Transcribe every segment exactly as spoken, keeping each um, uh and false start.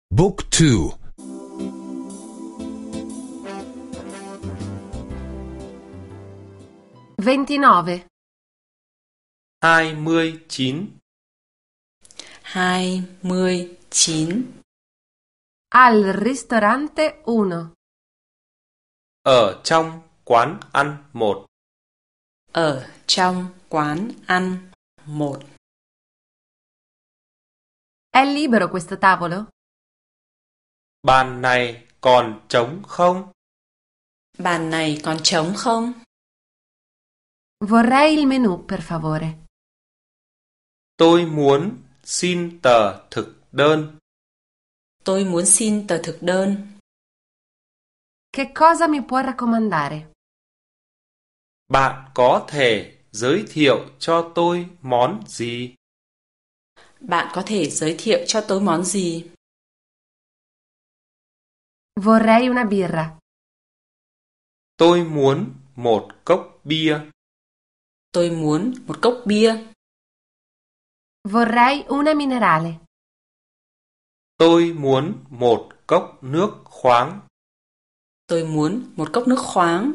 Book two. ventinove. hai mươi chín. hai mươi chín. Al ristorante uno. Ở trong quán ăn một. Ở trong quán ăn một. È libero questo tavolo? Bàn này còn trống không? Bàn này còn trống không? Vorrei il menù, per favore. Tôi muốn xin tờ thực đơn. Tôi muốn xin tờ thực đơn. Che cosa mi può raccomandare? Bạn có thể giới thiệu cho tôi món gì? Bạn có thể giới thiệu cho tôi món gì? Vorrei una birra. Tôi muốn một cốc bia. Tôi muốn một cốc bia. Vorrei una minerale. Tôi muốn một cốc nước khoáng. Tôi muốn một cốc nước khoáng.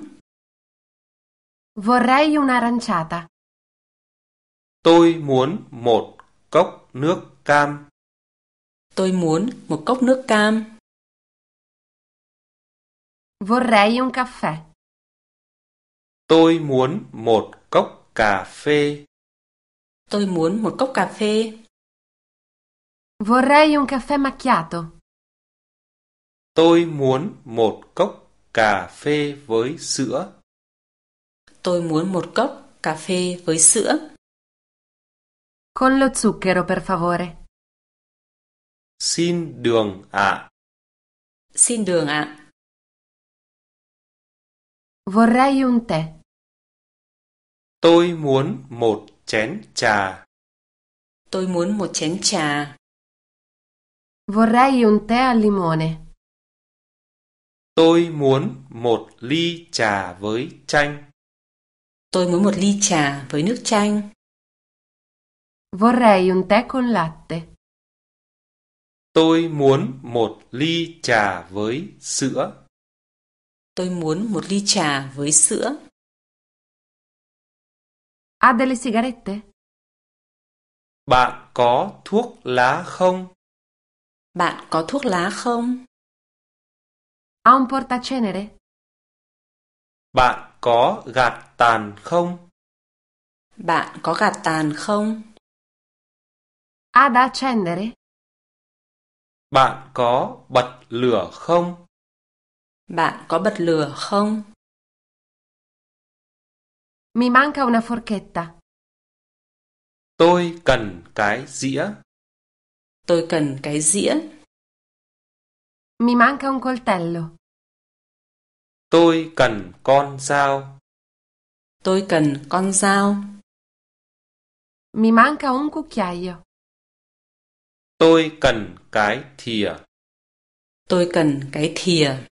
Vorrei un'aranciata. Tôi muốn một cốc nước cam. Tôi muốn một cốc nước cam. Vorrei un caffè. Tôi muốn một cốc cà phê. Tôi muốn một cốc cà phê. Vorrei un caffè macchiato. Tôi muốn một cốc cà phê với sữa. Tôi muốn một cốc cà phê với sữa. Con lo zucchero, per favore. Xin đường ạ. Xin đường ạ. Vorrei un tè. Tôi muốn một chén trà. Tôi muốn một chén trà. Vorrei un tè al limone. Tôi muốn một ly trà với chanh. Tôi muốn một ly trà với nước chanh. Vorrei un tè con latte. Tôi muốn một ly trà với sữa. Tôi muốn một ly trà với sữa. Ha delle sigarette? Bạn có thuốc lá không? Bạn có thuốc lá không? Ha un portacenere? Bạn có gạt tàn không? Bạn có gạt tàn không? Ha da accendere? Bạn có bật lửa không? Bạn có bật lửa không? Mi manca una forchetta. Tôi cần cái dĩa. Tôi cần cái dĩa. Mi manca un coltello. Tôi cần con dao. Tôi cần con dao. Mi manca un cucchiaio. Tôi cần cái thìa. Tôi cần cái thìa.